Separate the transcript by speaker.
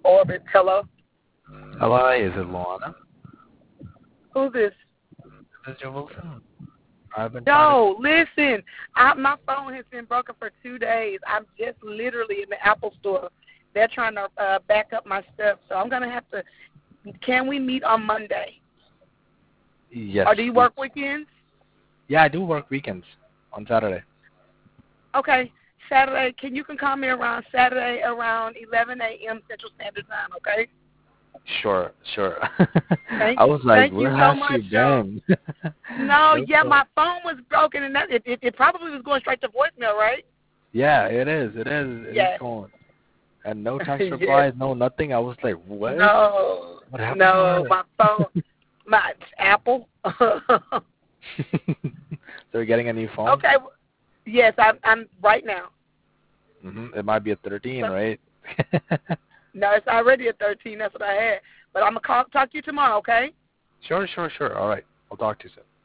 Speaker 1: Orbit. Hello?
Speaker 2: Hello, is it Luana?
Speaker 1: Who's this?
Speaker 2: This is Joe Wilson. I've been trying to...
Speaker 1: No, listen. My phone has been broken for 2 days. I'm just literally in the Apple store. They're trying to back up my stuff, so I'm going to have to... Can we meet on Monday?
Speaker 2: Yes.
Speaker 1: Or do you work weekends?
Speaker 2: Yeah, I do work weekends on Saturday.
Speaker 1: Okay. Saturday, you can call me around Saturday around 11 a.m. Central Standard Time, okay?
Speaker 2: Sure.
Speaker 1: Thank
Speaker 2: I was like,
Speaker 1: thank
Speaker 2: where
Speaker 1: you so
Speaker 2: has
Speaker 1: much,
Speaker 2: she
Speaker 1: Joe.
Speaker 2: been?
Speaker 1: No, yeah, my phone was broken, and that it probably was going straight to voicemail, right?
Speaker 2: Yeah, it is. It is
Speaker 1: Yes.
Speaker 2: going. And no text
Speaker 1: Yes.
Speaker 2: replies, no nothing. I was like, what?
Speaker 1: No,
Speaker 2: What happened to
Speaker 1: no,
Speaker 2: her?
Speaker 1: my phone, my Apple.
Speaker 2: So you're getting a new phone?
Speaker 1: Okay, yes, I'm right now.
Speaker 2: It might be a 13,
Speaker 1: So,
Speaker 2: right?
Speaker 1: no, it's already a 13. That's what I had. But I'm gonna talk to you tomorrow, okay?
Speaker 2: Sure. All right. I'll talk to you soon.